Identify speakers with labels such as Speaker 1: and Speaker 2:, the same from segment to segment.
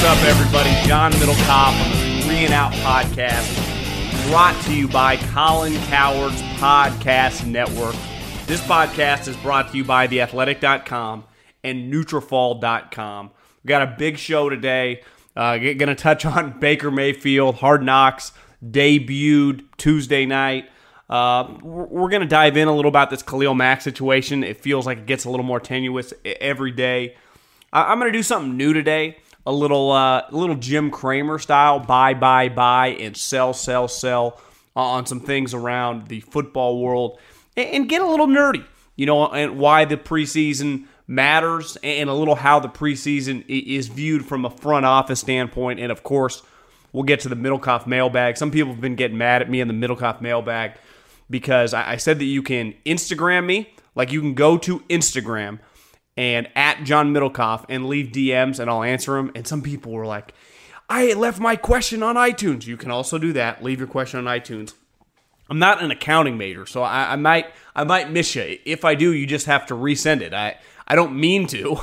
Speaker 1: up, everybody? John Middlecoff on the Three and Out podcast, brought to you by Colin Cowherd's Podcast Network. This podcast is brought to you by TheAthletic.com and Nutrafol.com. We got a big show today. Going to touch on Baker Mayfield. Hard Knocks debuted Tuesday night. We're going to dive in a little about this Khalil Mack situation. It feels like it gets a little more tenuous every day. I'm going to do something new today. A little Jim Cramer style, buy, and sell on some things around the football world, and get a little nerdy, and why the preseason matters, and a little how the preseason is viewed from a front office standpoint, and of course, we'll get to the Middlecoff mailbag. Some people have been getting mad at me in the Middlecoff mailbag because I said that you can Instagram me, like you can go to Instagram and at John Middlecoff and leave DMs and I'll answer them. And some people were like, I left my question on iTunes. You can also do that. Leave your question on iTunes. I'm not an accounting major, so I might miss you. If I do, you just have to resend it. I don't mean to.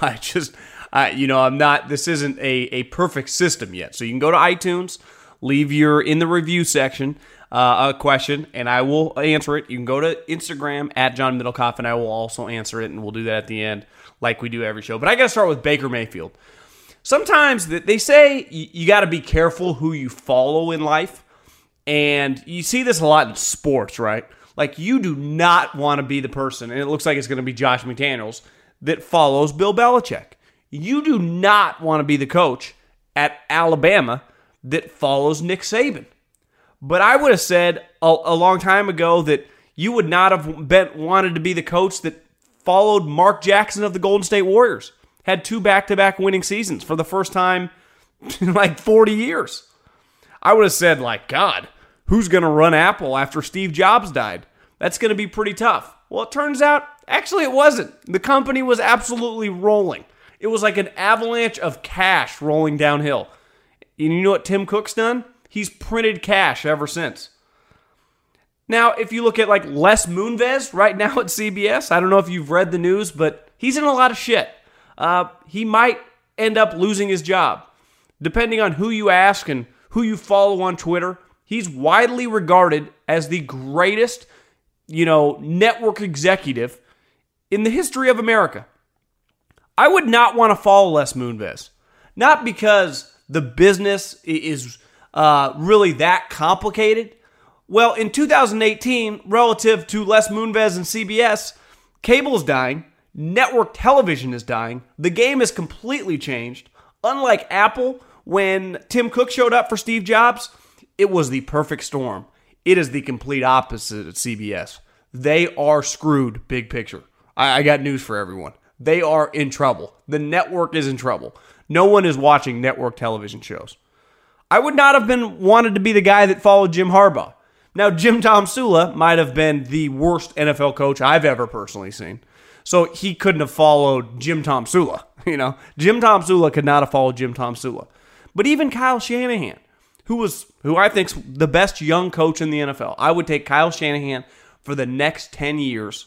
Speaker 1: I'm not, this isn't a perfect system yet. So you can go to iTunes, leave in the review section, a question, and I will answer it. You can go to Instagram at John Middlecoff, and I will also answer it, and we'll do that at the end like we do every show. But I got to start with Baker Mayfield. Sometimes they say you got to be careful who you follow in life, and you see this a lot in sports, right? Like, you do not want to be the person, and it looks like it's going to be Josh McDaniels, that follows Bill Belichick. You do not want to be the coach at Alabama that follows Nick Saban. But I would have said a long time ago that you would not have wanted to be the coach that followed Mark Jackson of the Golden State Warriors. Had 2 back-to-back winning seasons for the first time in like 40 years. I would have said, God, who's going to run Apple after Steve Jobs died? That's going to be pretty tough. Well, it turns out, actually it wasn't. The company was absolutely rolling. It was like an avalanche of cash rolling downhill. And you know what Tim Cook's done? He's printed cash ever since. Now, if you look at Les Moonves right now at CBS, I don't know if you've read the news, but he's in a lot of shit. He might end up losing his job. Depending on who you ask and who you follow on Twitter, he's widely regarded as the greatest, network executive in the history of America. I would not want to follow Les Moonves. Not because the business is really that complicated. Well, in 2018, relative to Les Moonves and CBS, cable's dying, network television is dying, the game has completely changed. Unlike Apple, when Tim Cook showed up for Steve Jobs, it was the perfect storm. It is the complete opposite at CBS. They are screwed, big picture. I got news for everyone. They are in trouble. The network is in trouble. No one is watching network television shows. I would not have wanted to be the guy that followed Jim Harbaugh. Now, Jim Tomsula might have been the worst NFL coach I've ever personally seen. So he couldn't have followed Jim Tomsula. Jim Tomsula could not have followed Jim Tomsula. But even Kyle Shanahan, who I think's the best young coach in the NFL, I would take Kyle Shanahan for the next 10 years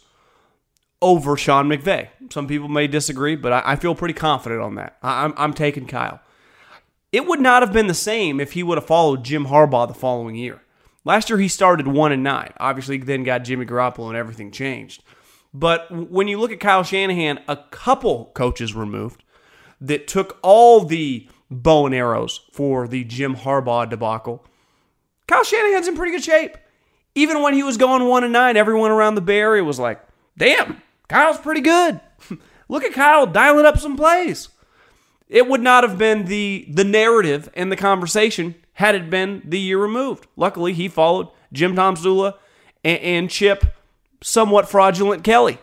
Speaker 1: over Sean McVay. Some people may disagree, but I feel pretty confident on that. I'm taking Kyle. It would not have been the same if he would have followed Jim Harbaugh the following year. Last year he started 1-9. Obviously, then got Jimmy Garoppolo and everything changed. But when you look at Kyle Shanahan, a couple coaches removed that took all the bow and arrows for the Jim Harbaugh debacle, Kyle Shanahan's in pretty good shape. Even when he was going 1-9, everyone around the Bay Area was like, damn, Kyle's pretty good. Look at Kyle dialing up some plays. It would not have been the narrative and the conversation had it been the year removed. Luckily, he followed Jim Tomsula and Chip, somewhat fraudulent Kelly.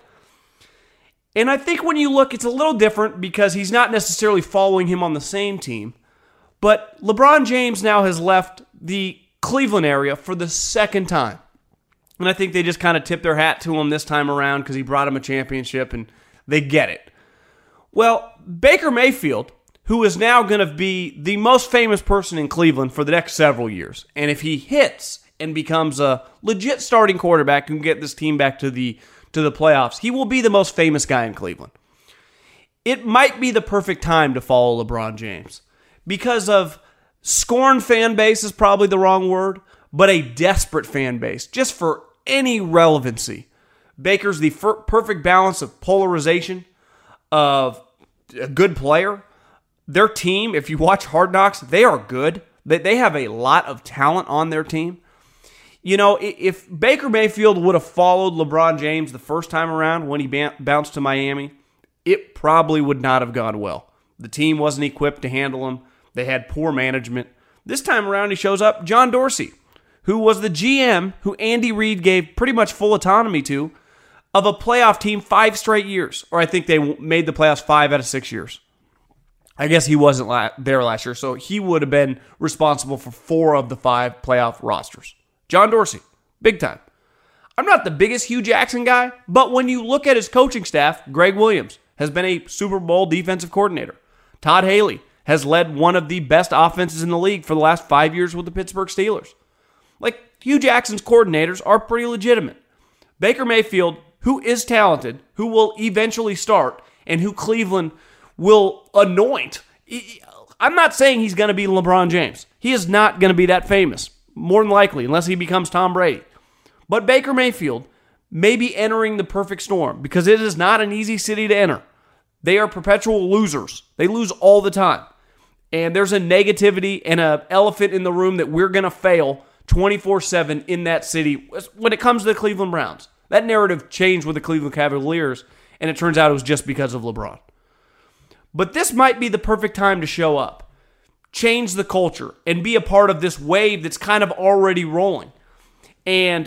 Speaker 1: And I think when you look, it's a little different because he's not necessarily following him on the same team. But LeBron James now has left the Cleveland area for the second time. And I think they just kind of tipped their hat to him this time around because he brought him a championship and they get it. Well, Baker Mayfield, who is now going to be the most famous person in Cleveland for the next several years, and if he hits and becomes a legit starting quarterback who can get this team back to the playoffs, he will be the most famous guy in Cleveland. It might be the perfect time to follow LeBron James because of scorned fan base is probably the wrong word, but a desperate fan base, just for any relevancy. Baker's the perfect balance of polarization, of a good player. Their team, if you watch Hard Knocks, they are good. They have a lot of talent on their team. You know, if Baker Mayfield would have followed LeBron James the first time around when he bounced to Miami, it probably would not have gone well. The team wasn't equipped to handle him. They had poor management. This time around, he shows up, John Dorsey, who was the GM who Andy Reid gave pretty much full autonomy to, of a playoff team 5 straight years. Or I think they made the playoffs 5 out of 6 years. I guess he wasn't there last year, so he would have been responsible for 4 of the 5 playoff rosters. John Dorsey, big time. I'm not the biggest Hugh Jackson guy, but when you look at his coaching staff, Greg Williams has been a Super Bowl defensive coordinator. Todd Haley has led one of the best offenses in the league for the last 5 years with the Pittsburgh Steelers. Like, Hugh Jackson's coordinators are pretty legitimate. Baker Mayfield, who is talented, who will eventually start, and who Cleveland will anoint. I'm not saying he's going to be LeBron James. He is not going to be that famous, more than likely, unless he becomes Tom Brady. But Baker Mayfield may be entering the perfect storm because it is not an easy city to enter. They are perpetual losers. They lose all the time. And there's a negativity and an elephant in the room that we're going to fail 24/7 in that city when it comes to the Cleveland Browns. That narrative changed with the Cleveland Cavaliers, and it turns out it was just because of LeBron. But this might be the perfect time to show up, change the culture, and be a part of this wave that's kind of already rolling. And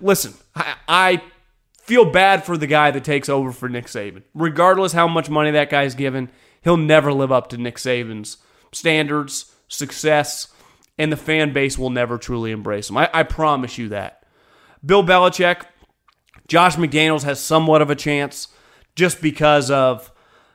Speaker 1: I feel bad for the guy that takes over for Nick Saban. Regardless how much money that guy's given, he'll never live up to Nick Saban's standards, success, and the fan base will never truly embrace him. I promise you that. Bill Belichick, Josh McDaniels has somewhat of a chance just because of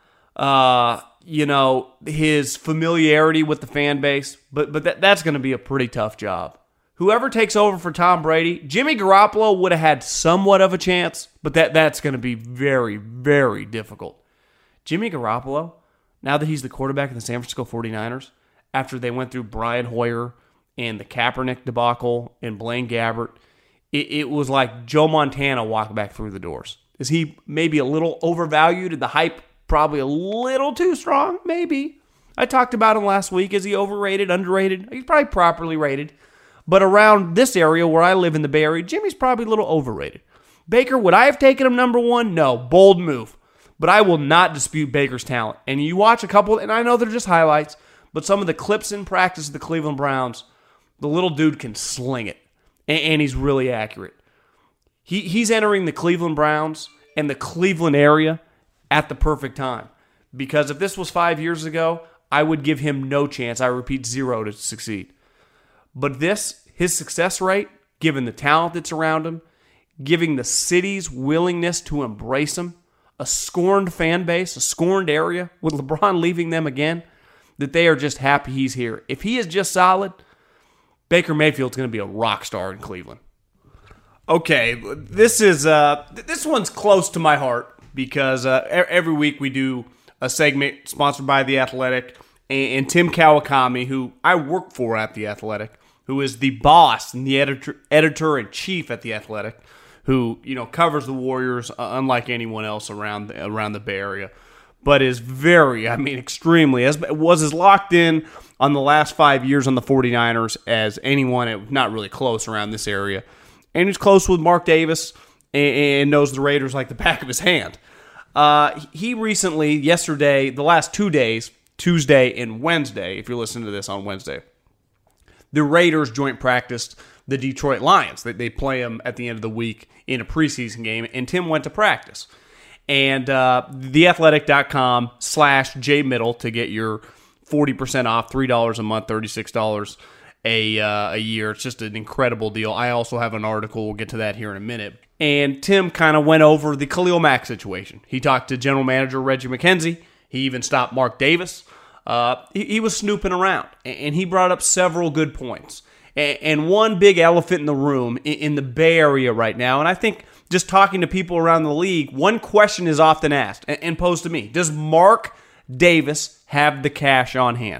Speaker 1: his familiarity with the fan base, but that's going to be a pretty tough job. Whoever takes over for Tom Brady, Jimmy Garoppolo would have had somewhat of a chance, but that's going to be very, very difficult. Jimmy Garoppolo, now that he's the quarterback of the San Francisco 49ers, after they went through Brian Hoyer and the Kaepernick debacle and Blaine Gabbert, it was like Joe Montana walking back through the doors. Is he maybe a little overvalued? The hype probably a little too strong? Maybe. I talked about him last week. Is he overrated, underrated? He's probably properly rated. But around this area where I live in the Bay Area, Jimmy's probably a little overrated. Baker, would I have taken him number 1? No. Bold move. But I will not dispute Baker's talent. And you watch a couple, and I know they're just highlights, but some of the clips in practice of the Cleveland Browns, the little dude can sling it. And he's really accurate. He's entering the Cleveland Browns and the Cleveland area at the perfect time. Because if this was 5 years ago, I would give him no chance. I repeat, 0 to succeed. But his success rate, given the talent that's around him, giving the city's willingness to embrace him, a scorned fan base, a scorned area, with LeBron leaving them again, that they are just happy he's here. If he is just solid, Baker Mayfield's going to be a rock star in Cleveland. Okay, this one's close to my heart because every week we do a segment sponsored by The Athletic, and Tim Kawakami, who I work for at The Athletic, who is the boss and the editor-in-chief at The Athletic, who covers the Warriors unlike anyone else around the Bay Area, but is extremely, was as locked in on the last 5 years on the 49ers as anyone, not really close around this area. And he's close with Mark Davis and knows the Raiders like the back of his hand. He recently, yesterday, the last 2 days, Tuesday and Wednesday, if you're listening to this on Wednesday, the Raiders joint practiced the Detroit Lions. They play them at the end of the week in a preseason game, and Tim went to practice. And theathletic.com/jmiddle to get your 40% off, $3 a month, $36 a year. It's just an incredible deal. I also have an article. We'll get to that here in a minute. And Tim kind of went over the Khalil Mack situation. He talked to general manager Reggie McKenzie. He even stopped Mark Davis. He was snooping around, and he brought up several good points. And one big elephant in the room in the Bay Area right now, and I think just talking to people around the league, one question is often asked and posed to me. Does Mark Davis have the cash on hand?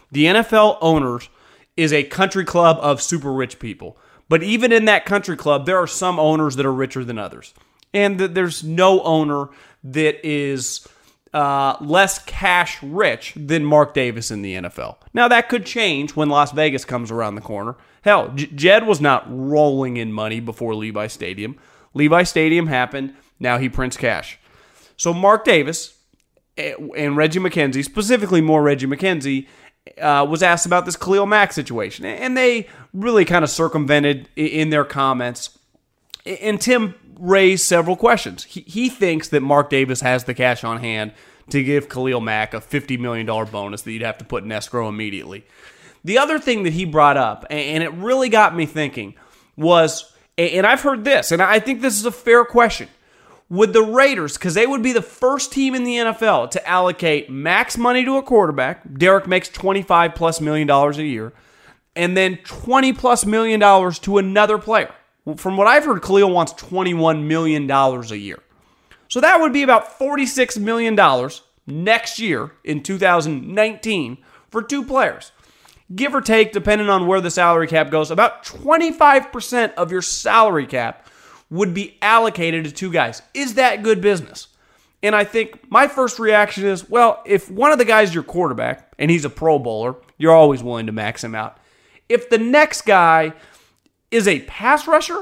Speaker 1: The NFL owners is a country club of super rich people. But even in that country club, there are some owners that are richer than others. And there's no owner that is less cash rich than Mark Davis in the NFL. Now, that could change when Las Vegas comes around the corner. Hell, Jed was not rolling in money before Levi Stadium. Levi Stadium happened. Now he prints cash. So Mark Davis and Reggie McKenzie, specifically more Reggie McKenzie, was asked about this Khalil Mack situation. And they really kind of circumvented in their comments. And Tim raised several questions. He thinks that Mark Davis has the cash on hand to give Khalil Mack a $50 million bonus that you'd have to put in escrow immediately. The other thing that he brought up, and it really got me thinking, was, and I've heard this, and I think this is a fair question, would the Raiders, because they would be the first team in the NFL to allocate max money to a quarterback, Derek makes $25+ million a year, and then $20+ million to another player. From what I've heard, Khalil wants $21 million a year. So that would be about $46 million next year in 2019 for two players. Give or take, depending on where the salary cap goes, about 25% of your salary cap would be allocated to two guys. Is that good business? And I think my first reaction is, well, if one of the guys is your quarterback and he's a Pro Bowler, you're always willing to max him out. If the next guy is a pass rusher,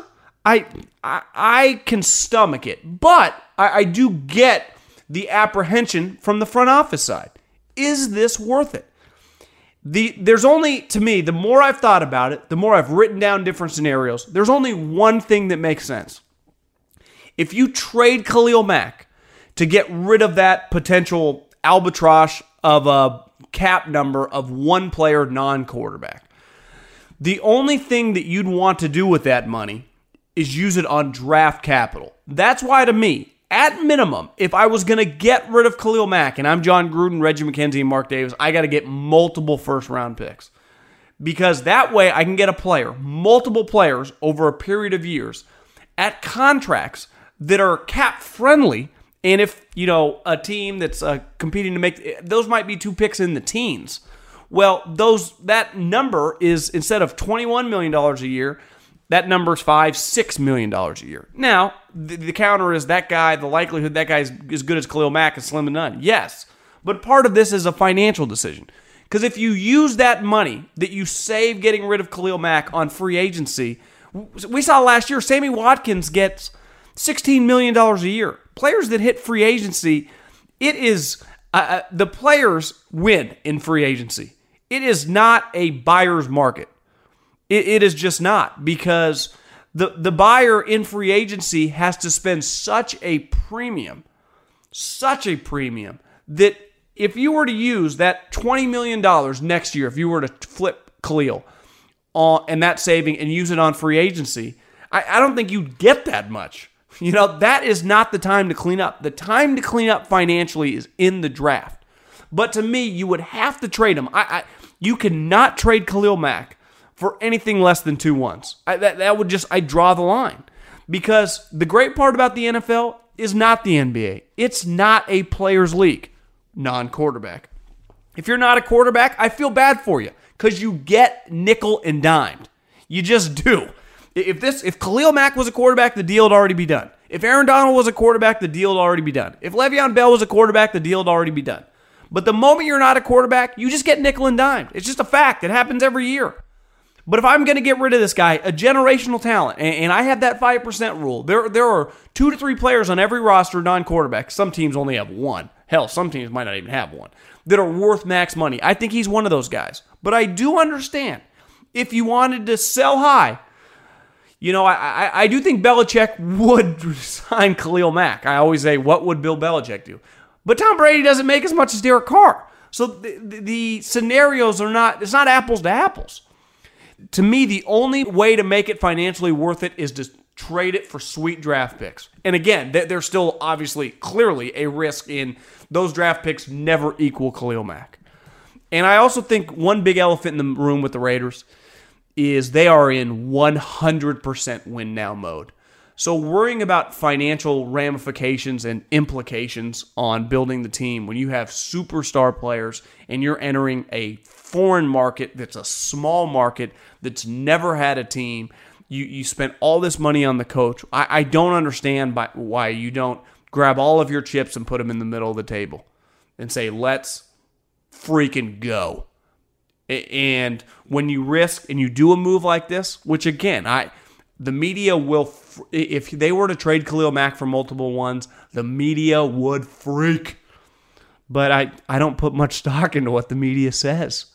Speaker 1: I can stomach it. But I do get the apprehension from the front office side. Is this worth it? There's only, to me, the more I've thought about it, the more I've written down different scenarios, there's only one thing that makes sense. If you trade Khalil Mack to get rid of that potential albatross of a cap number of one player non-quarterback, the only thing that you'd want to do with that money is use it on draft capital. That's why, to me, at minimum, if I was going to get rid of Khalil Mack, and I'm John Gruden, Reggie McKenzie, and Mark Davis, I got to get multiple first-round picks. Because that way I can get a player, multiple players over a period of years at contracts that are cap-friendly. And if, a team that's competing to make, those might be two picks in the teens. Well, that number is, instead of $21 million a year, that number's $5-6 million a year. Now, the counter is the likelihood that guy is as good as Khalil Mack is slim to none. Yes, but part of this is a financial decision. Because if you use that money that you save getting rid of Khalil Mack on free agency, we saw last year Sammy Watkins gets $16 million a year. Players that hit free agency, it is the players win in free agency. It is not a buyer's market. It is just not, because the buyer in free agency has to spend such a premium that if you were to use that $20 million next year, if you were to flip Khalil and that saving and use it on free agency, I don't think you'd get that much. That is not the time to clean up. The time to clean up financially is in the draft. But to me, you would have to trade him. You cannot trade Khalil Mack for anything less than 2 ones. I draw the line. Because the great part about the NFL is not the NBA. It's not a players' league, non-quarterback. If you're not a quarterback, I feel bad for you, because you get nickel and dimed. You just do. If Khalil Mack was a quarterback, the deal would already be done. If Aaron Donald was a quarterback, the deal would already be done. If Le'Veon Bell was a quarterback, the deal would already be done. But the moment you're not a quarterback, you just get nickel and dimed. It's just a fact. It happens every year. But if I'm going to get rid of this guy, a generational talent, and I have that 5% rule, there are 2 to 3 players on every roster, non-quarterback. Some teams only have one. Hell, some teams might not even have one, that are worth max money. I think he's one of those guys. But I do understand, if you wanted to sell high, I do think Belichick would sign Khalil Mack. I always say, what would Bill Belichick do? But Tom Brady doesn't make as much as Derek Carr. So the scenarios are not, it's not apples to apples. To me, the only way to make it financially worth it is to trade it for sweet draft picks. And again, there's still obviously clearly a risk in those draft picks never equal Khalil Mack. And I also think one big elephant in the room with the Raiders is they are in 100% win now mode. So worrying about financial ramifications and implications on building the team when you have superstar players and you're entering a foreign market that's a small market that's never had a team, you spent all this money on the coach. I don't understand why you don't grab all of your chips and put them in the middle of the table and say, let's freaking go. And when you risk and you do a move like this, which again, the media will, if they were to trade Khalil Mack for multiple ones, the media would freak. But I don't put much stock into what the media says.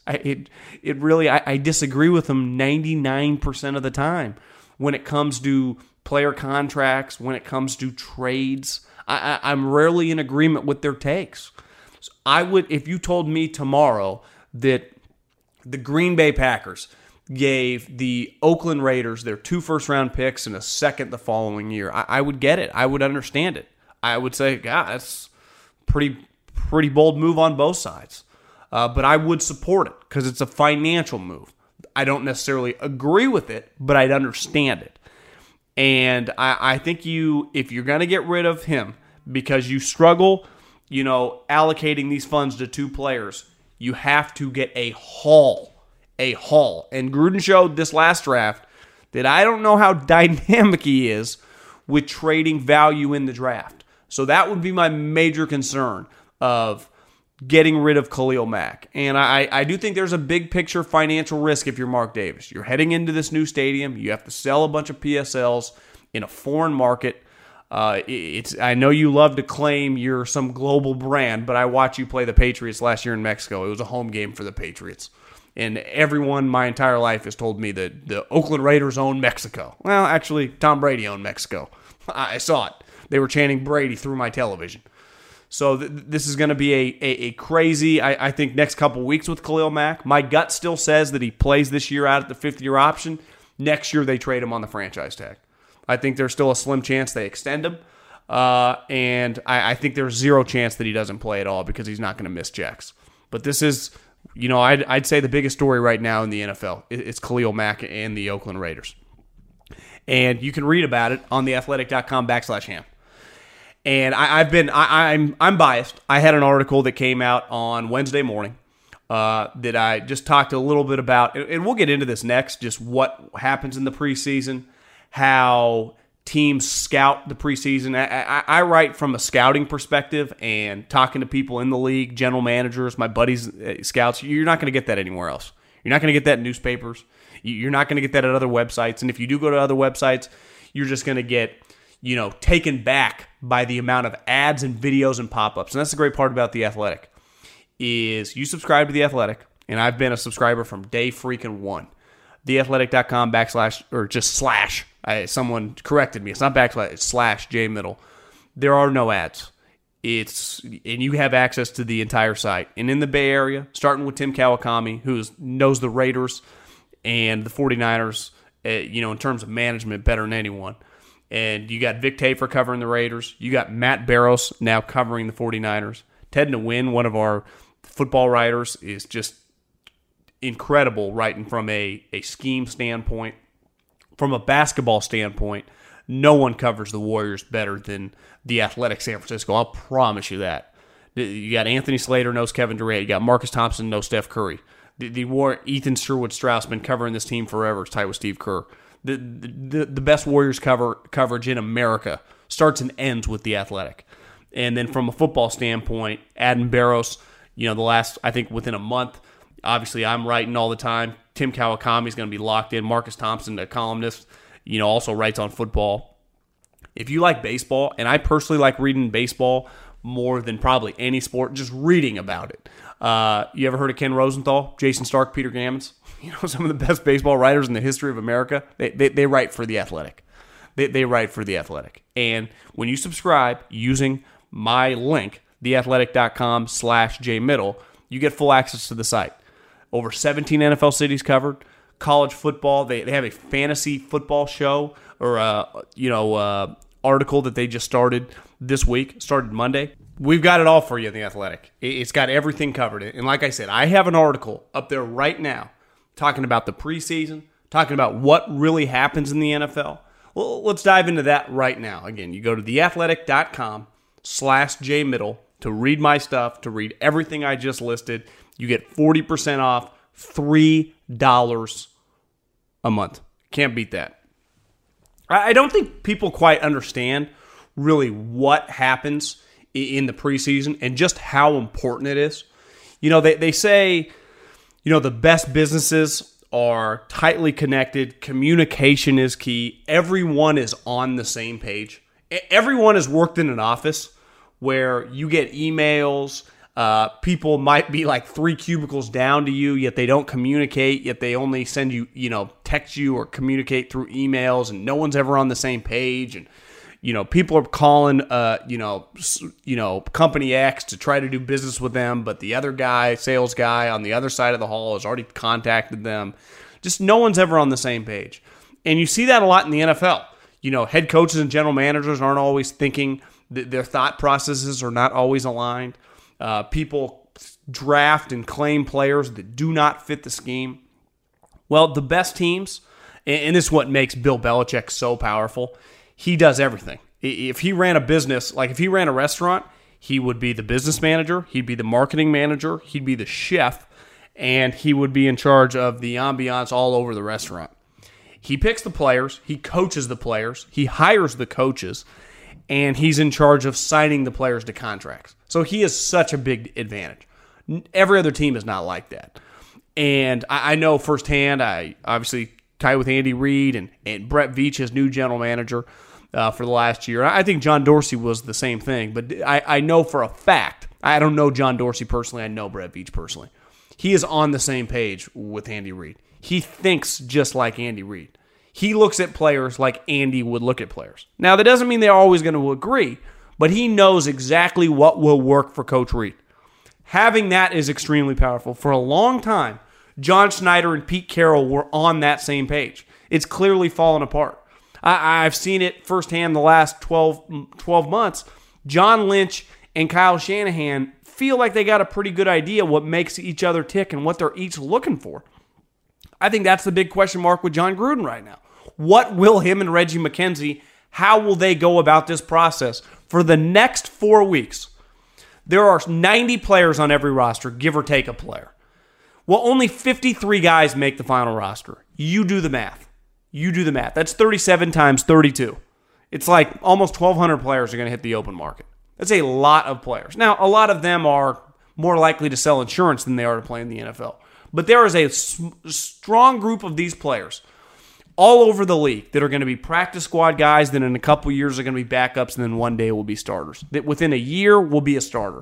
Speaker 1: I disagree with them 99% of the time when it comes to player contracts, when it comes to trades. I'm rarely in agreement with their takes. So if you told me tomorrow that the Green Bay Packers gave the Oakland Raiders their 2 first-round picks and a second the following year, I would get it. I would understand it. I would say, God, that's pretty bold move on both sides. But I would support it because it's a financial move. I don't necessarily agree with it, but I'd understand it. And I think if you're going to get rid of him because you struggle, allocating these funds to 2 players, you have to get a haul. And Gruden showed this last draft that I don't know how dynamic he is with trading value in the draft. So that would be my major concern of getting rid of Khalil Mack. And I do think there's a big picture financial risk if you're Mark Davis. You're heading into this new stadium. You have to sell a bunch of PSLs in a foreign market. I know you love to claim you're some global brand, but I watched you play the Patriots last year in Mexico. It was a home game for the Patriots. And everyone my entire life has told me that the Oakland Raiders own Mexico. Well, actually, Tom Brady owned Mexico. I saw it. They were chanting Brady through my television. So this is going to be a crazy, I think, next couple weeks with Khalil Mack. My gut still says that he plays this year out at the 5th-year option. Next year, they trade him on the franchise tag. I think there's still a slim chance they extend him. And I think there's zero chance that he doesn't play at all because he's not going to miss checks. But this is, I'd say the biggest story right now in the NFL. It's Khalil Mack and the Oakland Raiders. And you can read about it on theathletic.com/ham. And I'm biased. I had an article that came out on Wednesday morning that I just talked a little bit about, and we'll get into this next, just what happens in the preseason, how teams scout the preseason. I write from a scouting perspective and talking to people in the league, general managers, my buddies, scouts. You're not going to get that anywhere else. You're not going to get that in newspapers. You're not going to get that at other websites. And if you do go to other websites, you're just going to get taken back by the amount of ads and videos and pop-ups. And that's the great part about The Athletic, is you subscribe to The Athletic, and I've been a subscriber from day freaking one. Theathletic.com / someone corrected me. It's not backslash, it's /JMiddle. There are no ads. And you have access to the entire site. And in the Bay Area, starting with Tim Kawakami, who knows the Raiders and the 49ers, in terms of management better than anyone. And you got Vic Tafer covering the Raiders. You got Matt Barrows now covering the 49ers. Ted Nguyen, one of our football writers, is just incredible writing from a scheme standpoint. From a basketball standpoint, no one covers the Warriors better than the Athletic San Francisco. I'll promise you that. You got Anthony Slater knows Kevin Durant. You got Marcus Thompson knows Steph Curry. Ethan Sherwood-Strauss been covering this team forever. It's tied with Steve Kerr. The best Warriors coverage in America starts and ends with The Athletic. And then from a football standpoint, Adam Barrows, the last, I think within a month, obviously I'm writing all the time. Tim Kawakami is going to be locked in. Marcus Thompson, a columnist, also writes on football. If you like baseball, and I personally like reading baseball more than probably any sport, just reading about it. You ever heard of Ken Rosenthal, Jason Stark, Peter Gammons? Some of the best baseball writers in the history of America. They write for The Athletic. They write for The Athletic. And when you subscribe using my link, theathletic.com/JMiddle, you get full access to the site. Over 17 NFL cities covered. College football. They have a fantasy football show or article that they just started this week. Started Monday. We've got it all for you in The Athletic. It's got everything covered. And like I said, I have an article up there right now talking about the preseason, talking about what really happens in the NFL. Well, let's dive into that right now. Again, you go to theathletic.com/jmiddle to read my stuff, to read everything I just listed. You get 40% off, $3 a month. Can't beat that. I don't think people quite understand really what happens in the preseason and just how important it is. You know, they say, you know, the best businesses are tightly connected. Communication is key. Everyone is on the same page. Everyone has worked in an office where you get emails. People might be like 3 cubicles down to you, yet they don't communicate, yet they only send you, text you or communicate through emails, and no one's ever on the same page. And, people are calling, company X to try to do business with them, but the other guy, sales guy on the other side of the hall has already contacted them. Just no one's ever on the same page. And you see that a lot in the NFL. Head coaches and general managers aren't always thinking, their thought processes are not always aligned. People draft and claim players that do not fit the scheme. Well, the best teams, and this is what makes Bill Belichick so powerful, he does everything. If he ran a business, like if he ran a restaurant, he would be the business manager, he'd be the marketing manager, he'd be the chef, and he would be in charge of the ambiance all over the restaurant. He picks the players, he coaches the players, he hires the coaches, and he's in charge of signing the players to contracts. So he has such a big advantage. Every other team is not like that. And I know firsthand, I obviously tied with Andy Reid and Brett Veach, his new general manager, for the last year. I think John Dorsey was the same thing, but I know for a fact, I don't know John Dorsey personally, I know Brett Veach personally. He is on the same page with Andy Reid. He thinks just like Andy Reid. He looks at players like Andy would look at players. Now, that doesn't mean they're always going to agree, but he knows exactly what will work for Coach Reid. Having that is extremely powerful. For a long time, John Schneider and Pete Carroll were on that same page. It's clearly fallen apart. I've seen it firsthand the last 12 months. John Lynch and Kyle Shanahan feel like they got a pretty good idea what makes each other tick and what they're each looking for. I think that's the big question mark with John Gruden right now. What will him and Reggie McKenzie, how will they go about this process for the next 4 weeks? There are 90 players on every roster, give or take a player. Well, only 53 guys make the final roster. You do the math. That's 37 times 32. It's like almost 1,200 players are going to hit the open market. That's a lot of players. Now, a lot of them are more likely to sell insurance than they are to play in the NFL. But there is a strong group of these players all over the league that are going to be practice squad guys, then in a couple years are going to be backups, and then one day will be starters. That within a year will be a starter.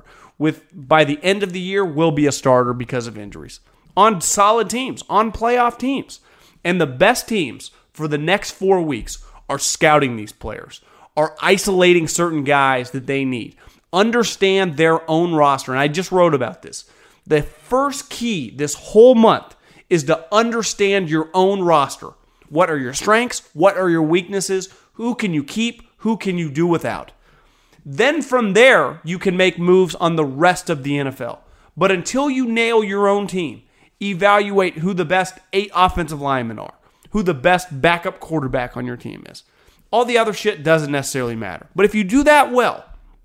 Speaker 1: By the end of the year will be a starter because of injuries. On solid teams, on playoff teams. And the best teams for the next 4 weeks are scouting these players, are isolating certain guys that they need. Understand their own roster. And I just wrote about this. The first key this whole month is to understand your own roster. What are your strengths? What are your weaknesses? Who can you keep? Who can you do without? Then from there, you can make moves on the rest of the NFL. But until you nail your own team, evaluate who the best 8 offensive linemen are, who the best backup quarterback on your team is. All the other shit doesn't necessarily matter. But if you do that well,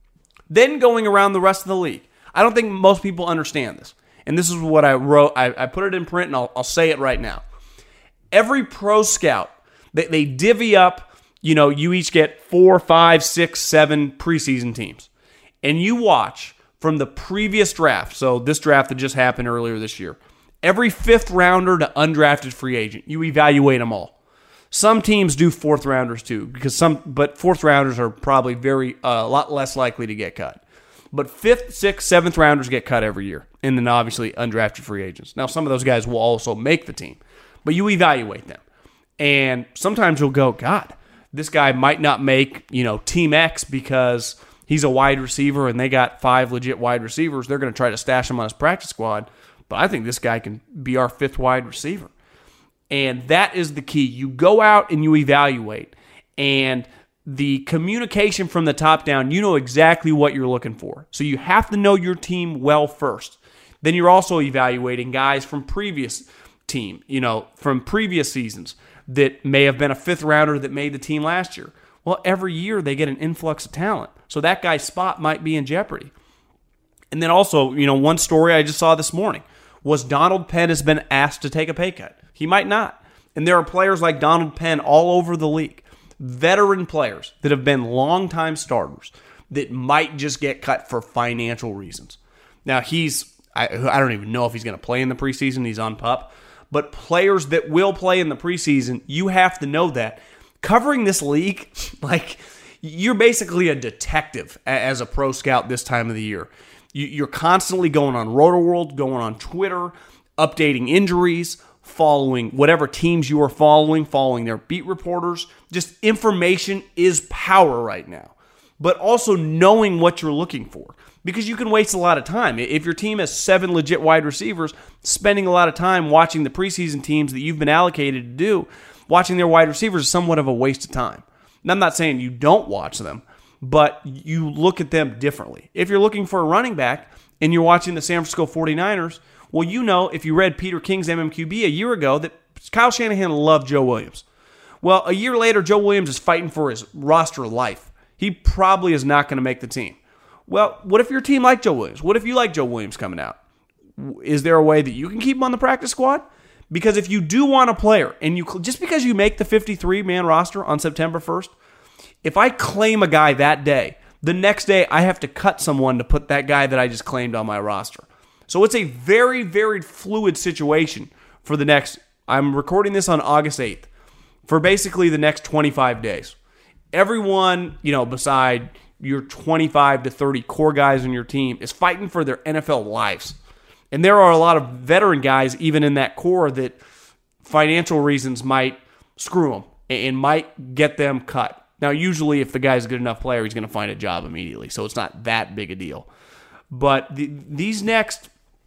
Speaker 1: then going around the rest of the league, I don't think most people understand this. And this is what I wrote. I put it in print, and I'll say it right now. Every pro scout, they divvy up, you each get 4, 5, 6, 7 preseason teams. And you watch from the previous draft, so this draft that just happened earlier this year, every 5th rounder to undrafted free agent, you evaluate them all. Some teams do 4th rounders too, but 4th rounders are probably a lot less likely to get cut. But 5th, 6th, 7th rounders get cut every year, and then obviously undrafted free agents. Now, some of those guys will also make the team, but you evaluate them. And sometimes you'll go, God, this guy might not make, Team X because he's a wide receiver and they got 5 legit wide receivers. They're going to try to stash him on his practice squad, but I think this guy can be our 5th wide receiver. And that is the key. You go out and you evaluate, and the communication from the top down, you know exactly what you're looking for. So you have to know your team well first. Then you're also evaluating guys from previous team, from previous seasons that may have been a fifth rounder that made the team last year. Well, every year they get an influx of talent. So that guy's spot might be in jeopardy. And then also, one story I just saw this morning was Donald Penn has been asked to take a pay cut. He might not. And there are players like Donald Penn all over the league, veteran players that have been longtime starters that might just get cut for financial reasons. Now, I don't even know if he's going to play in the preseason. He's on PUP. But players that will play in the preseason, you have to know that. Covering this league, you're basically a detective as a pro scout this time of the year. You're constantly going on RotoWorld, going on Twitter, updating injuries, following whatever teams you are following their beat reporters. Just information is power right now. But also knowing what you're looking for. Because you can waste a lot of time. If your team has 7 legit wide receivers, spending a lot of time watching the preseason teams that you've been allocated to do, watching their wide receivers is somewhat of a waste of time. And I'm not saying you don't watch them, but you look at them differently. If you're looking for a running back and you're watching the San Francisco 49ers, well, if you read Peter King's MMQB a year ago, that Kyle Shanahan loved Joe Williams. Well, a year later, Joe Williams is fighting for his roster life. He probably is not going to make the team. Well, what if your team liked Joe Williams? What if you like Joe Williams coming out? Is there a way that you can keep him on the practice squad? Because if you do want a player, and just because you make the 53-man roster on September 1st, if I claim a guy that day, the next day I have to cut someone to put that guy that I just claimed on my roster. So it's a very, very fluid situation for the next, I'm recording this on August 8th, for basically the next 25 days. Everyone, beside your 25 to 30 core guys on your team is fighting for their NFL lives. And there are a lot of veteran guys, even in that core, that financial reasons might screw them and might get them cut. Now, usually if the guy's a good enough player, he's going to find a job immediately, so it's not that big a deal. But these next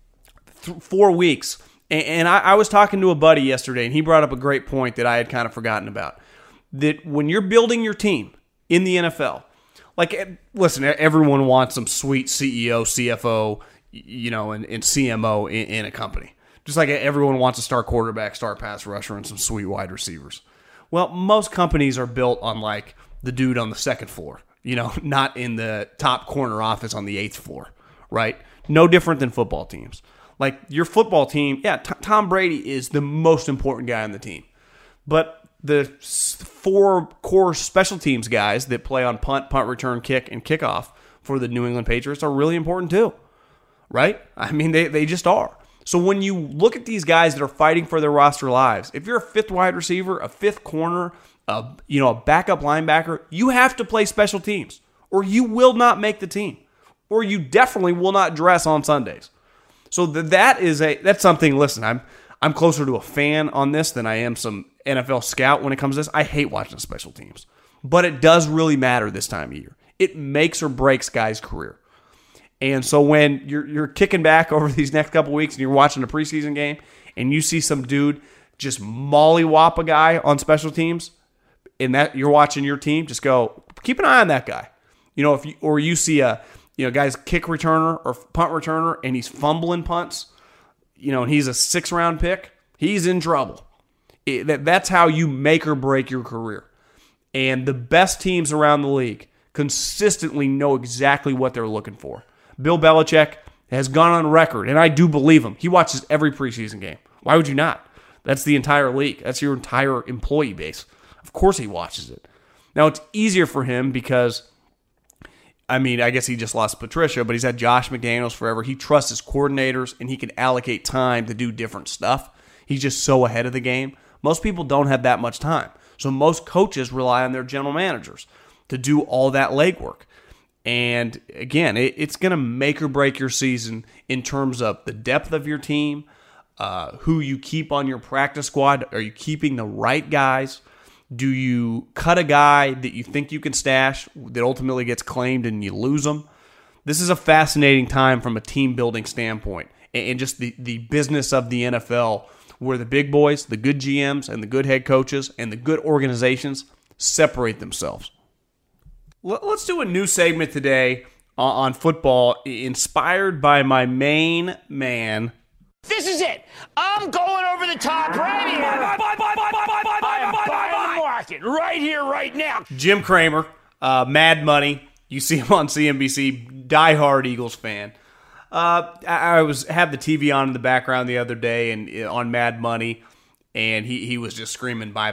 Speaker 1: 4 weeks, and I was talking to a buddy yesterday, and he brought up a great point that I had kind of forgotten about, that when you're building your team in the NFL, listen, everyone wants some sweet CEO, CFO, and CMO in a company. Just like everyone wants a star quarterback, star pass rusher, and some sweet wide receivers. Well, most companies are built on the dude on the second floor, not in the top corner office on the 8th floor, right? No different than football teams. Your football team, Tom Brady is the most important guy on the team. But the 4 core special teams guys that play on punt return, kick, and kickoff for the New England Patriots are really important too, right? I mean, they just are. So when you look at these guys that are fighting for their roster lives, if you're a 5th wide receiver, a 5th corner, a backup linebacker, you have to play special teams or you will not make the team, or you definitely will not dress on Sundays. So that's something. Listen, I'm closer to a fan on this than I am some NFL scout when it comes to this. I hate watching special teams, but it does really matter this time of year. It makes or breaks guys' career. And so when you're kicking back over these next couple weeks and you're watching a preseason game and you see some dude just mollywop a guy on special teams, and that you're watching your team, just go keep an eye on that guy. Or you see a guy's kick returner or punt returner and he's fumbling punts, and he's a 6th-round pick, he's in trouble. That's how you make or break your career. And the best teams around the league consistently know exactly what they're looking for. Bill Belichick has gone on record, and I do believe him. He watches every preseason game. Why would you not? That's the entire league. That's your entire employee base. Of course he watches it. Now, it's easier for him because, I guess he just lost Patricia, but he's had Josh McDaniels forever. He trusts his coordinators, and he can allocate time to do different stuff. He's just so ahead of the game. Most people don't have that much time. So most coaches rely on their general managers to do all that legwork. And again, it's going to make or break your season in terms of the depth of your team, who you keep on your practice squad. Are you keeping the right guys? Do you cut a guy that you think you can stash that ultimately gets claimed and you lose them? This is a fascinating time from a team-building standpoint and just the business of the NFL, where the big boys, the good GMs, and the good head coaches, and the good organizations separate themselves. Let's do a new segment today on football, inspired by my main man,
Speaker 2: This is it. I'm going over the top right here. I am buying the market right here, right now.
Speaker 1: Jim Cramer, Mad Money. You see him on CNBC, diehard Eagles fan. I had the TV on in the background the other day and on Mad Money, and he was just screaming buy.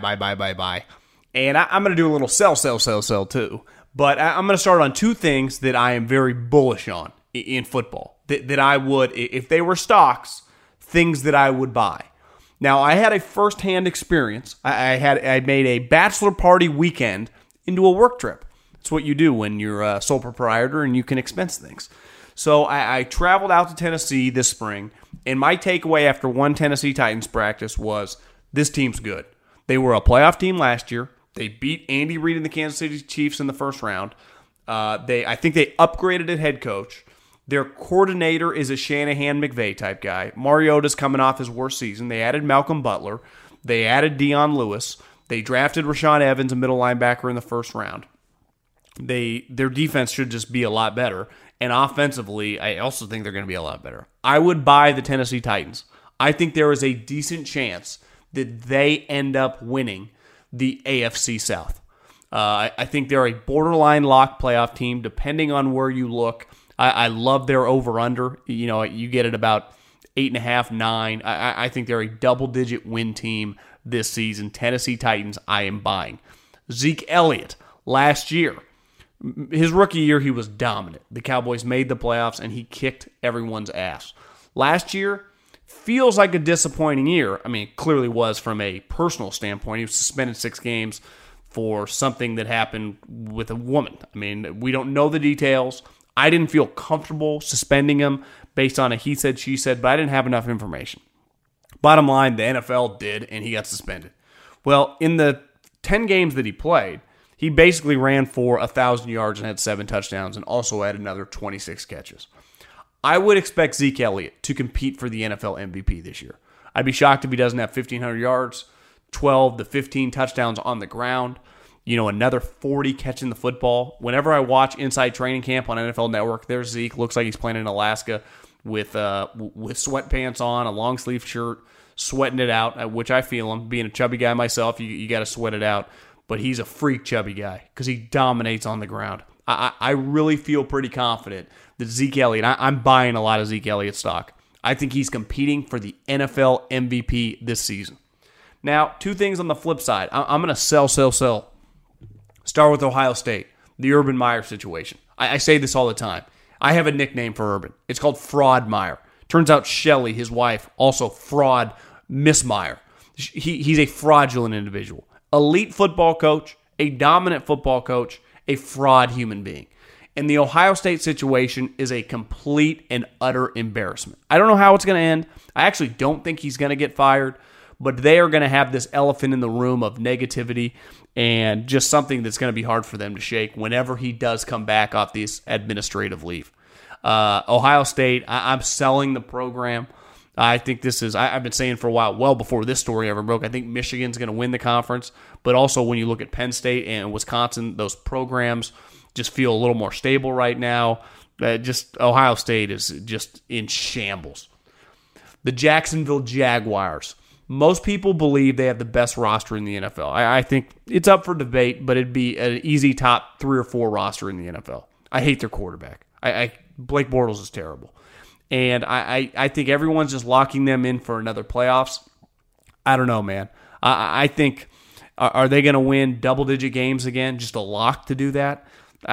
Speaker 1: And I'm going to do a little sell too. But I'm going to start on two things that I am very bullish on in football. That I would, if they were stocks, things that I would buy. Now, I had a firsthand experience. I made a bachelor party weekend into a work trip. That's what you do when you're a sole proprietor and you can expense things. So I traveled out to Tennessee this spring, and my takeaway after one Tennessee Titans practice was this team's good. They were a playoff team last year. They beat Andy Reid and the Kansas City Chiefs in the first round. I think they upgraded at head coach. Their coordinator is a Shanahan McVay type guy. Mariota's coming off his worst season. They added Malcolm Butler. They added Dion Lewis. They drafted Rashaan Evans, a middle linebacker, in the first round. Their defense should just be a lot better. And offensively, I also think they're going to be a lot better. I would buy the Tennessee Titans. I think there is a decent chance that they end up winning the AFC South. I think they're a borderline lock playoff team, depending on where you look. I love their over-under. You know, you get it about 8.5, 9. I think they're a double-digit win team this season. Tennessee Titans, I am buying. Zeke Elliott, last year, his rookie year, he was dominant. The Cowboys made the playoffs, and he kicked everyone's ass. Last year, feels like a disappointing year. I mean, it clearly was from a personal standpoint. He was suspended 6 games for something that happened with a woman. I mean, we don't know the details. I didn't feel comfortable suspending him based on a he said, she said, but I didn't have enough information. Bottom line, the NFL did, and he got suspended. Well, in the 10 games that he played, he basically ran for 1,000 yards and had 7 touchdowns and also had another 26 catches. I would expect Zeke Elliott to compete for the NFL MVP this year. I'd be shocked if he doesn't have 1,500 yards, 12 to 15 touchdowns on the ground, another 40 catching the football. Whenever I watch Inside Training Camp on NFL Network, there's Zeke. Looks like he's playing in Alaska with sweatpants on, a long sleeve shirt, sweating it out, which I feel him. Being a chubby guy myself, you got to sweat it out. But he's a freak chubby guy because he dominates on the ground. I really feel pretty confident that Zeke Elliott, I'm buying a lot of Zeke Elliott stock. I think he's competing for the NFL MVP this season. Now, two things on the flip side. I'm going to sell. Start with Ohio State, the Urban Meyer situation. I say this all the time. I have a nickname for Urban. It's called Fraud Meyer. Turns out Shelley, his wife, also fraud Miss Meyer. He's a fraudulent individual. Elite football coach, a dominant football coach, a fraud human being. And the Ohio State situation is a complete and utter embarrassment. I don't know how it's going to end. I actually don't think he's going to get fired, but they are going to have this elephant in the room of negativity and just something that's going to be hard for them to shake whenever he does come back off this administrative leave. Ohio State, I'm selling the program. I think this is, I've been saying for a while, well before this story ever broke, I think Michigan's going to win the conference. But also when you look at Penn State and Wisconsin, those programs just feel a little more stable right now. Just Ohio State is just in shambles. The Jacksonville Jaguars. Most people believe they have the best roster in the NFL. I think it's up for debate, but it'd be an easy top 3 or 4 roster in the NFL. I hate their quarterback. Blake Bortles is terrible. And I think everyone's just locking them in for another playoffs. I don't know, man. I think, are they going to win double-digit games again? Just a lock to do that?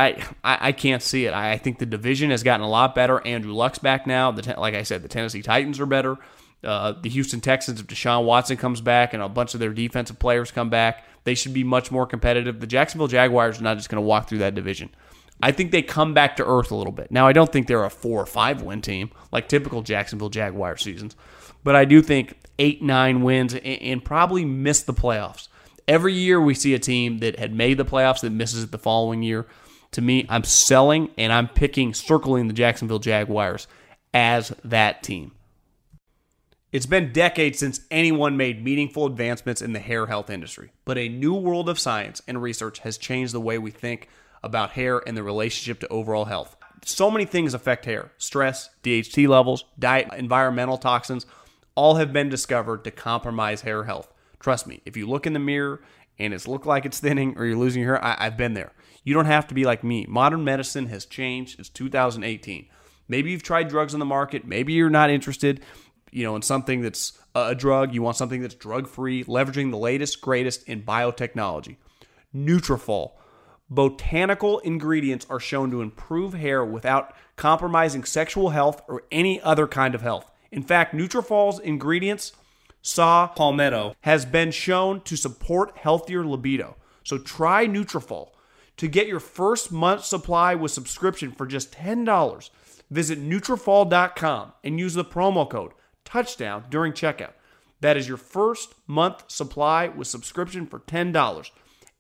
Speaker 1: I can't see it. I think the division has gotten a lot better. Andrew Luck's back now. Like I said, the Tennessee Titans are better. The Houston Texans, if Deshaun Watson comes back and a bunch of their defensive players come back, they should be much more competitive. The Jacksonville Jaguars are not just going to walk through that division. I think they come back to earth a little bit. Now, I don't think they're a 4 or 5 win team like typical Jacksonville Jaguar seasons, but I do think 8, 9 wins and probably miss the playoffs. Every year we see a team that had made the playoffs that misses it the following year. To me, I'm selling and I'm circling the Jacksonville Jaguars as that team. It's been decades since anyone made meaningful advancements in the hair health industry, but a new world of science and research has changed the way we think about hair and the relationship to overall health. So many things affect hair: stress, DHT levels, diet, environmental toxins. all have been discovered to compromise hair health. Trust me, if you look in the mirror and it's look like it's thinning or you're losing your hair, I've been there. You don't have to be like me. Modern medicine has changed. It's 2018. Maybe you've tried drugs on the market. Maybe you're not interested, in something that's a drug. You want something that's drug-free, leveraging the latest, greatest in biotechnology. Nutrafol. Botanical ingredients are shown to improve hair without compromising sexual health or any other kind of health. In fact, Nutrafol's ingredients, saw palmetto, has been shown to support healthier libido. So try Nutrafol. To get your first month's supply with subscription for just $10, visit Nutrafol.com and use the promo code TOUCHDOWN during checkout. That is your first month supply with subscription for $10.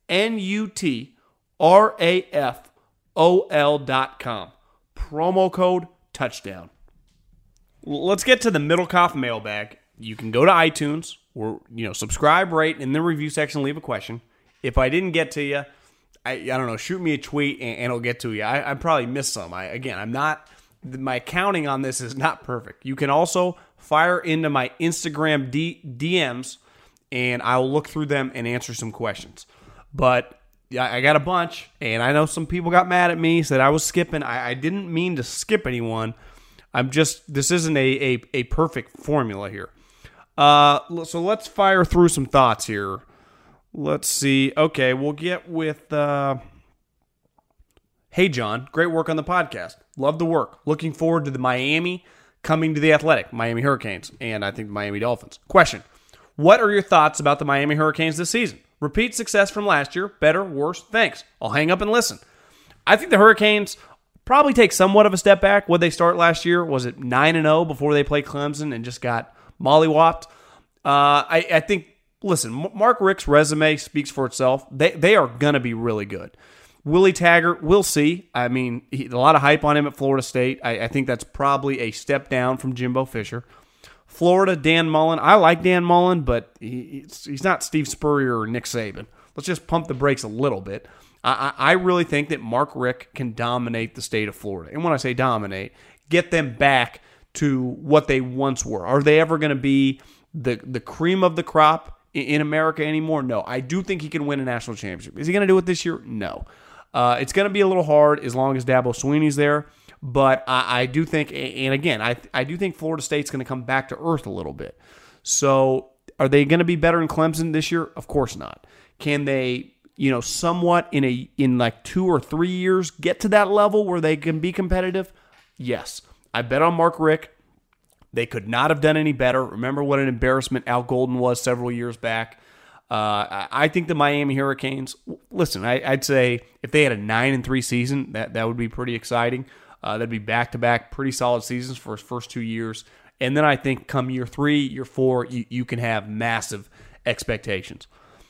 Speaker 1: NUTRAFOL.com. Promo code TOUCHDOWN. Let's get to the Middlecoff mailbag. You can go to iTunes or, subscribe, rate, in the review section, leave a question. If I didn't get to you, I don't know, shoot me a tweet and it'll get to you. I probably missed some. My accounting on this is not perfect. You can also fire into my Instagram DMs and I'll look through them and answer some questions. But I got a bunch, and I know some people got mad at me, said I was skipping. I didn't mean to skip anyone. This isn't a perfect formula here. So let's fire through some thoughts here. Let's see. Okay, we'll get with, hey, John, great work on the podcast. Love the work. Looking forward to the Miami coming to the Athletic, Miami Hurricanes, and I think the Miami Dolphins. Question, what are your thoughts about the Miami Hurricanes this season? Repeat success from last year, better, worse, thanks. I'll hang up and listen. I think the Hurricanes probably take somewhat of a step back. What they start last year, was it 9-0 before they played Clemson and just got mollywopped? I think, listen, Mark Richt's resume speaks for itself. They are going to be really good. Willie Taggart, we'll see. I mean, a lot of hype on him at Florida State. I think that's probably a step down from Jimbo Fisher. Florida, Dan Mullen. I like Dan Mullen, but he's not Steve Spurrier or Nick Saban. Let's just pump the brakes a little bit. I really think that Mark Richt can dominate the state of Florida. And when I say dominate, get them back to what they once were. Are they ever going to be the cream of the crop in America anymore? No. I do think he can win a national championship. Is he going to do it this year? No. It's going to be a little hard as long as Dabo Swinney's there. But I do think, and again, I do think Florida State's going to come back to earth a little bit. So are they going to be better in Clemson this year? Of course not. Can they, somewhat in like 2 or 3 years get to that level where they can be competitive? Yes. I bet on Mark Richt. They could not have done any better. Remember what an embarrassment Al Golden was several years back. I think the Miami Hurricanes, listen, I'd say if they had a 9-3 season, that would be pretty exciting. That'd be back-to-back pretty solid seasons for his first 2 years. And then I think come year 3, year 4, you can have massive expectations.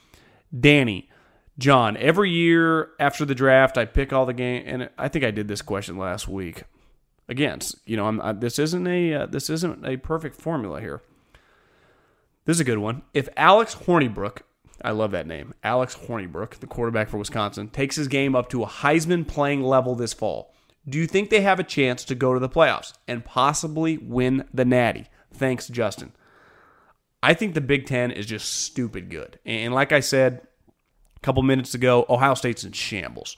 Speaker 1: Danny, John, every year after the draft, I pick all the game, and I think I did this question last week. Again, this isn't a perfect formula here. This is a good one. If Alex Hornibrook, I love that name, Alex Hornibrook, the quarterback for Wisconsin, takes his game up to a Heisman playing level this fall, do you think they have a chance to go to the playoffs and possibly win the Natty? Thanks, Justin. I think the Big Ten is just stupid good. And like I said a couple minutes ago, Ohio State's in shambles.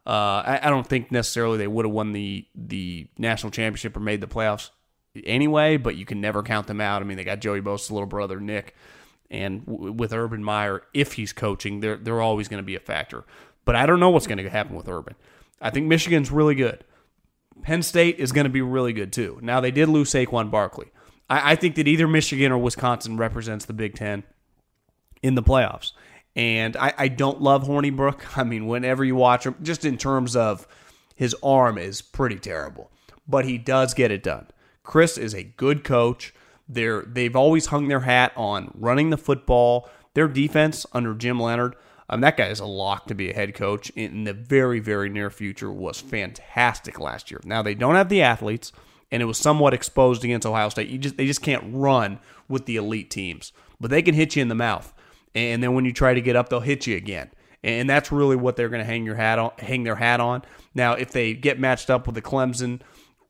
Speaker 1: I don't think necessarily they would have won the national championship or made the playoffs anyway, but you can never count them out. I mean, they got Joey Bosa's little brother, Nick, and with Urban Meyer, if he's coaching, they're always going to be a factor. But I don't know what's going to happen with Urban. I think Michigan's really good. Penn State is going to be really good too. Now, they did lose Saquon Barkley. I think that either Michigan or Wisconsin represents the Big Ten in the playoffs. And I don't love Hornibrook. I mean, whenever you watch him, just in terms of his arm is pretty terrible. But he does get it done. Chris is a good coach. They've always hung their hat on running the football. Their defense under Jim Leonhard, that guy is a lock to be a head coach in the very, very near future, was fantastic last year. Now, they don't have the athletes, and it was somewhat exposed against Ohio State. They just can't run with the elite teams. But they can hit you in the mouth. And then when you try to get up, they'll hit you again. And that's really what they're going to hang their hat on. Now, if they get matched up with the Clemson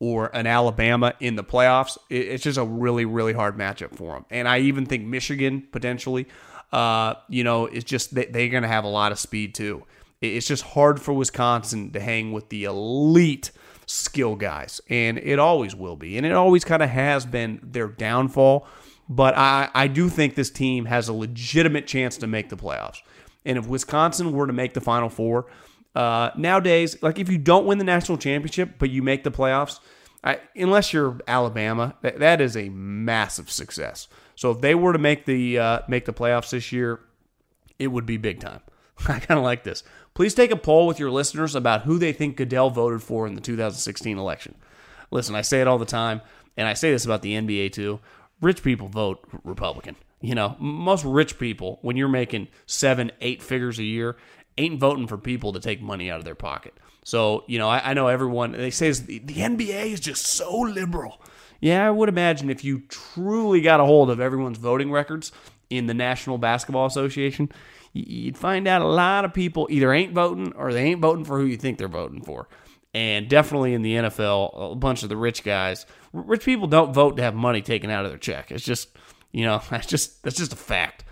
Speaker 1: or an Alabama in the playoffs, it's just a really, really hard matchup for them. And I even think Michigan potentially, it's just they're going to have a lot of speed too. It's just hard for Wisconsin to hang with the elite skill guys, and it always will be, and it always kind of has been their downfall. But I do think this team has a legitimate chance to make the playoffs. And if Wisconsin were to make the Final Four, nowadays, like if you don't win the national championship but you make the playoffs, unless you're Alabama, that is a massive success. So if they were to make the playoffs this year, it would be big time. I kind of like this. Please take a poll with your listeners about who they think Goodell voted for in the 2016 election. Listen, I say it all the time, and I say this about the NBA too. Rich people vote Republican. Most rich people, when you're making 7-8 figures a year, ain't voting for people to take money out of their pocket. So, I know everyone, they say the NBA is just so liberal. Yeah, I would imagine if you truly got a hold of everyone's voting records in the National Basketball Association, you'd find out a lot of people either ain't voting or they ain't voting for who you think they're voting for. And definitely in the NFL, a bunch of the rich guys, rich people don't vote to have money taken out of their check. It's just, that's just a fact.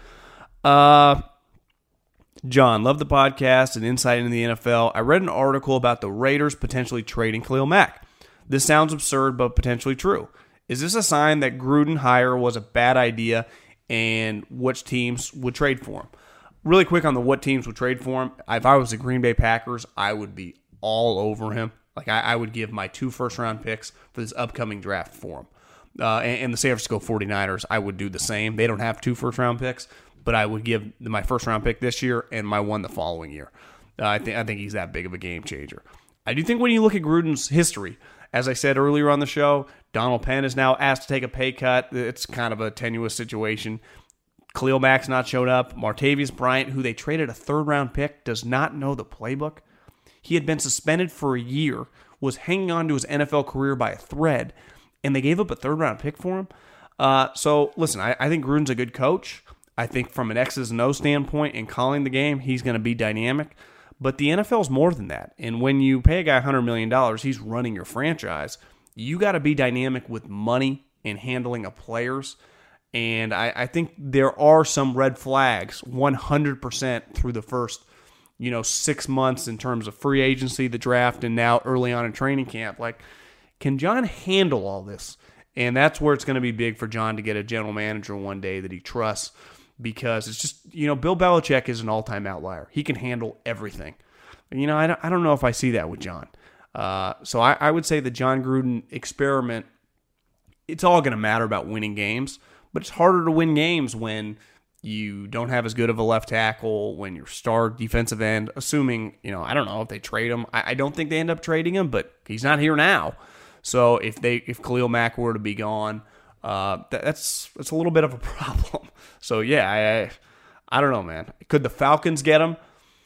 Speaker 1: John, love the podcast and insight into the NFL. I read an article about the Raiders potentially trading Khalil Mack. This sounds absurd, but potentially true. Is this a sign that Gruden hire was a bad idea and which teams would trade for him? Really quick on the what teams would trade for him. If I was the Green Bay Packers, I would be all over him. Like I would give my 2 first-round picks for this upcoming draft for him. And the San Francisco 49ers, I would do the same. They don't have 2 first-round picks, but I would give my first-round pick this year and my one the following year. I think he's that big of a game changer. I do think when you look at Gruden's history, as I said earlier on the show, Donald Penn is now asked to take a pay cut. It's kind of a tenuous situation. Khalil Mack's not showed up. Martavis Bryant, who they traded a 3rd-round pick, does not know the playbook. He had been suspended for a year, was hanging on to his NFL career by a thread, and they gave up a 3rd-round pick for him. So, listen, I think Gruden's a good coach. I think from an X's and O's standpoint and calling the game, he's going to be dynamic. But the NFL's more than that. And when you pay a guy $100 million, he's running your franchise. You got to be dynamic with money and handling of players. And I think there are some red flags 100% through the first 6 months in terms of free agency, the draft, and now early on in training camp. Like, can John handle all this? And that's where it's going to be big for John to get a general manager one day that he trusts, because it's just, Bill Belichick is an all-time outlier. He can handle everything. I don't know if I see that with John. So I would say the John Gruden experiment, it's all going to matter about winning games, but it's harder to win games when you don't have as good of a left tackle, when your star defensive end, assuming, I don't know if they trade him. I don't think they end up trading him, but he's not here now. So if Khalil Mack were to be gone, that's a little bit of a problem. So yeah, I don't know, man. Could the Falcons get him?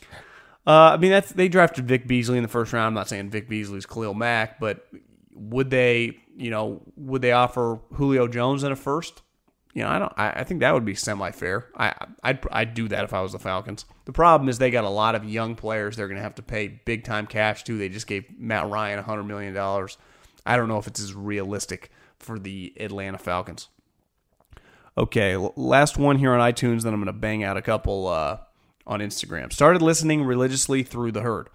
Speaker 1: They drafted Vic Beasley in the 1st round. I'm not saying Vic Beasley's Khalil Mack, but would they offer Julio Jones in a 1st? I think that would be semi-fair. I'd do that if I was the Falcons. The problem is they got a lot of young players they're going to have to pay big-time cash to. They just gave Matt Ryan $100 million. I don't know if it's as realistic for the Atlanta Falcons. Okay, last one here on iTunes, then I'm going to bang out a couple on Instagram. Started listening religiously through the herd.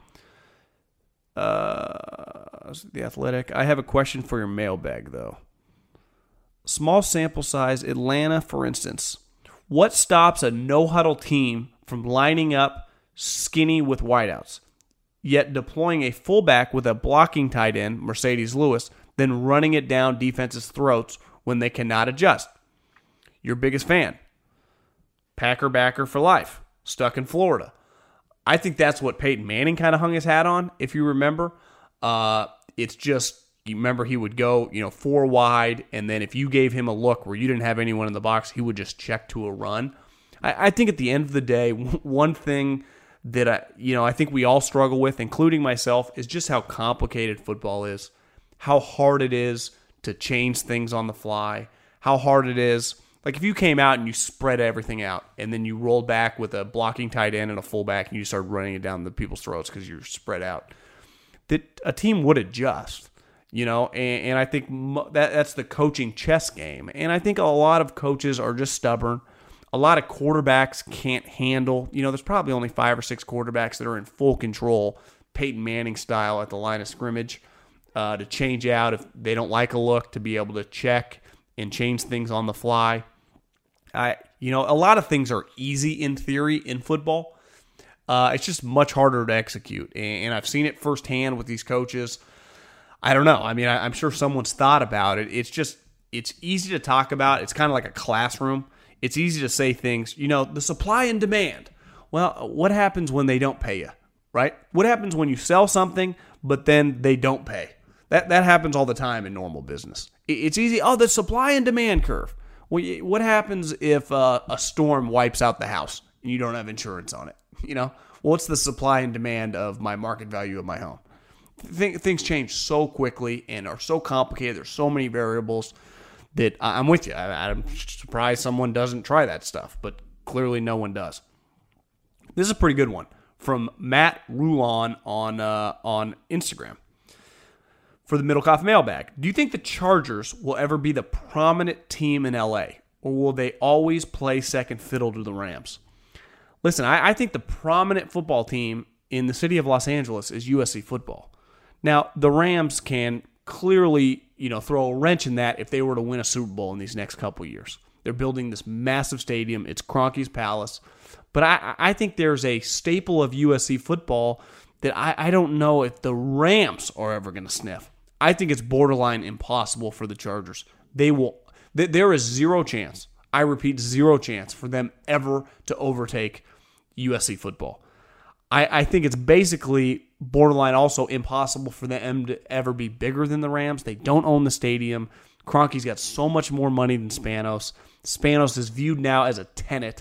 Speaker 1: The Athletic. I have a question for your mailbag, though. Small sample size, Atlanta, for instance. What stops a no-huddle team from lining up skinny with wideouts, yet deploying a fullback with a blocking tight end, Mercedes Lewis, then running it down defenses' throats when they cannot adjust? Your biggest fan. Packer backer for life. Stuck in Florida. I think that's what Peyton Manning kind of hung his hat on, if you remember. It's just, you remember he would go, 4 wide, and then if you gave him a look where you didn't have anyone in the box, he would just check to a run. I think at the end of the day, one thing that I think we all struggle with, including myself, is just how complicated football is, how hard it is to change things on the fly, how hard it is. Like if you came out and you spread everything out and then you rolled back with a blocking tight end and a fullback and you started running it down the people's throats because you're spread out, that a team would adjust. and I think that's the coaching chess game. And I think a lot of coaches are just stubborn. A lot of quarterbacks can't handle, there's probably only 5 or 6 quarterbacks that are in full control, Peyton Manning style at the line of scrimmage, to change out if they don't like a look, to be able to check and change things on the fly. A lot of things are easy in theory in football. It's just much harder to execute. And I've seen it firsthand with these coaches. I don't know. I mean, I'm sure someone's thought about it. It's easy to talk about. It's kind of like a classroom. It's easy to say things, the supply and demand. Well, what happens when they don't pay you, right? What happens when you sell something, but then they don't pay? That happens all the time in normal business. It's easy. Oh, the supply and demand curve. Well, what happens if a storm wipes out the house and you don't have insurance on it? What's the supply and demand of my market value of my home? Things change so quickly and are so complicated. There's so many variables that I'm with you. I'm surprised someone doesn't try that stuff, but clearly no one does. This is a pretty good one from Matt Rulon on Instagram. For the Middlecoff mailbag, do you think the Chargers will ever be the prominent team in LA, or will they always play second fiddle to the Rams? Listen, I think the prominent football team in the city of Los Angeles is USC football. Now, the Rams can clearly, throw a wrench in that if they were to win a Super Bowl in these next couple of years. They're building this massive stadium. It's Kroenke's Palace. But I think there's a staple of USC football that I don't know if the Rams are ever going to sniff. I think it's borderline impossible for the Chargers. There is zero chance, I repeat, zero chance for them ever to overtake USC football. I think it's basically borderline also impossible for them to ever be bigger than the Rams. They don't own the stadium. Kroenke's got so much more money than Spanos. Spanos is viewed now as a tenant.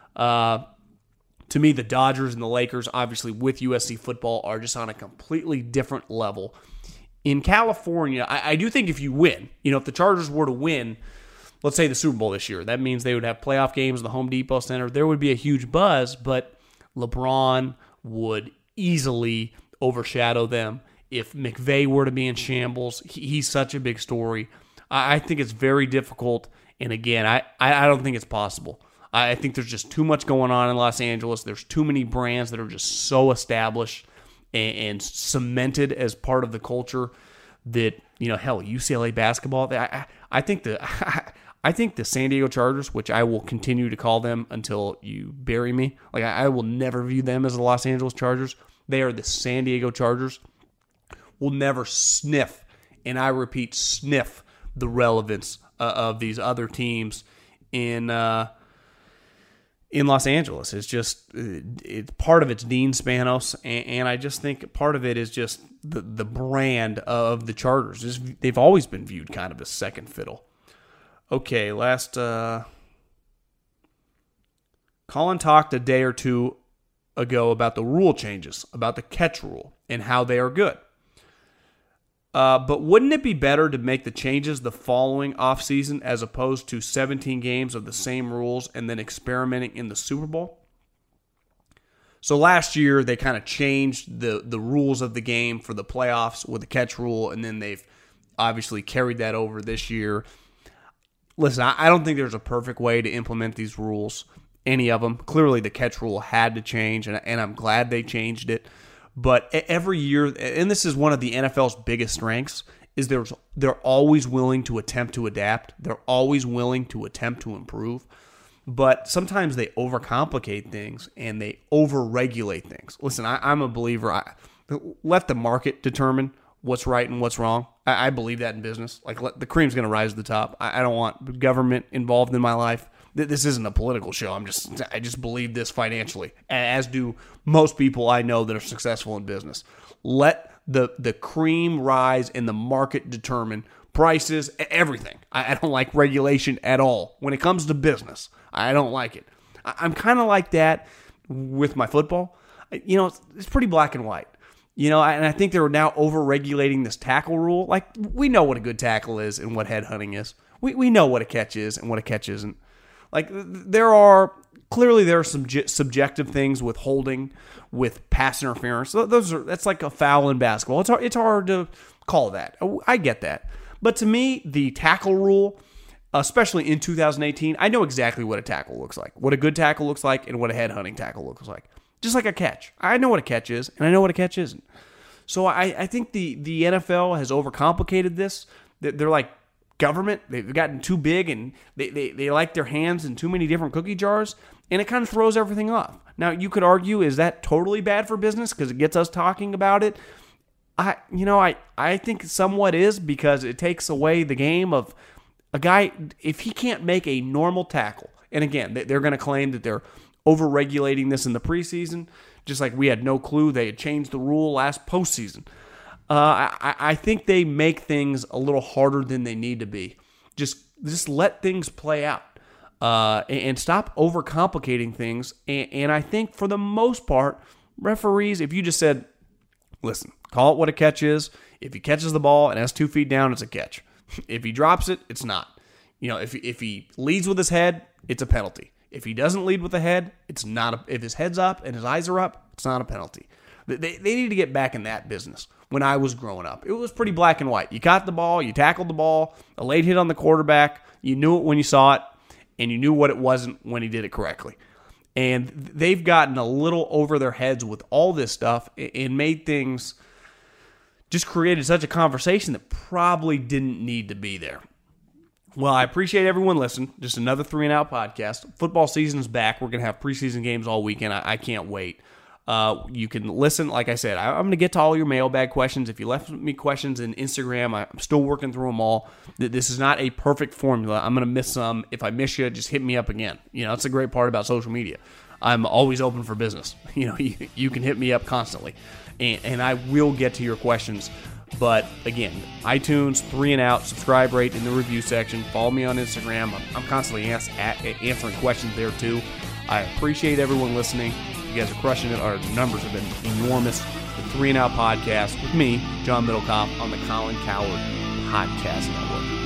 Speaker 1: To me, the Dodgers and the Lakers, obviously with USC football, are just on a completely different level. In California, I do think if you win, if the Chargers were to win, let's say the Super Bowl this year, that means they would have playoff games in the Home Depot Center. There would be a huge buzz, but LeBron would easily overshadow them. If McVay were to be in shambles, he's such a big story. I think it's very difficult, and again, I don't think it's possible. I think there's just too much going on in Los Angeles. There's too many brands that are just so established and cemented as part of the culture that, hell, UCLA basketball. I think the San Diego Chargers, which I will continue to call them until you bury me, I will never view them as the Los Angeles Chargers. They are the San Diego Chargers. Will never sniff, and I repeat, sniff the relevance of these other teams in Los Angeles. It's just part of it's Dean Spanos, and I just think part of it is just the brand of the Chargers. They've always been viewed kind of as second fiddle. Okay, last Colin talked a day or two ago about the rule changes, about the catch rule, and how they are good. But wouldn't it be better to make the changes the following offseason as opposed to 17 games of the same rules and then experimenting in the Super Bowl? So last year, they kind of changed the rules of the game for the playoffs with the catch rule, and then they've obviously carried that over this year. Listen, I don't think there's a perfect way to implement these rules, any of them. Clearly, the catch rule had to change, and I'm glad they changed it. But every year, and this is one of the NFL's biggest strengths, is they're always willing to attempt to adapt. They're always willing to attempt to improve. But sometimes they overcomplicate things and they overregulate things. Listen, I'm a believer. Let the market determine what's right and what's wrong. I believe that in business. The cream's going to rise to the top. I don't want government involved in my life. This isn't a political show. I just believe this financially, as do most people I know that are successful in business. Let the cream rise and the market determine prices, everything. I don't like regulation at all. When it comes to business, I don't like it. I'm kind of like that with my football. It's pretty black and white. And I think they're now over-regulating this tackle rule. We know what a good tackle is and what headhunting is. We know what a catch is and what a catch isn't. Like, there are some subjective things with holding, with pass interference. That's like a foul in basketball. It's hard to call that. I get that. But to me, the tackle rule, especially in 2018, I know exactly what a tackle looks like, what a good tackle looks like, and what a head-hunting tackle looks like. Just like a catch. I know what a catch is, and I know what a catch isn't. So I think the NFL has overcomplicated this. They're like government. They've gotten too big, and they like their hands in too many different cookie jars, and it kind of throws everything off. Now, you could argue, is that totally bad for business because it gets us talking about it? I think it somewhat is, because it takes away the game of a guy, if he can't make a normal tackle. And again, they're going to claim that they're over-regulating this in the preseason, just like we had no clue they had changed the rule last postseason. I think they make things a little harder than they need to be. Just let things play out. And stop overcomplicating things. And I think for the most part, referees, if you just said, listen, call it what a catch is. If he catches the ball and has 2 feet down, it's a catch. If he drops it, it's not. If he leads with his head, it's a penalty. If he doesn't lead with the head, it's not. If his head's up and his eyes are up, it's not a penalty. They need to get back in that business. When I was growing up, it was pretty black and white. You caught the ball, you tackled the ball, a late hit on the quarterback. You knew it when you saw it, and you knew what it wasn't when he did it correctly. And they've gotten a little over their heads with all this stuff and made things, just created such a conversation that probably didn't need to be there. Well, I appreciate everyone listening. Just another 3 and Out podcast. Football season's back. We're going to have preseason games all weekend. I can't wait. You can listen. Like I said, I'm going to get to all your mailbag questions. If you left me questions in Instagram, I'm still working through them all. This is not a perfect formula. I'm going to miss some. If I miss you, just hit me up again. That's the great part about social media. I'm always open for business. You can hit me up constantly, and I will get to your questions. But again, iTunes, 3 and Out, subscribe, rate in the review section. Follow me on Instagram. I'm constantly answering questions there too. I appreciate everyone listening. You guys are crushing it. Our numbers have been enormous. The 3 and Out podcast with me, John Middlecoff, on the Colin Cowherd Podcast Network.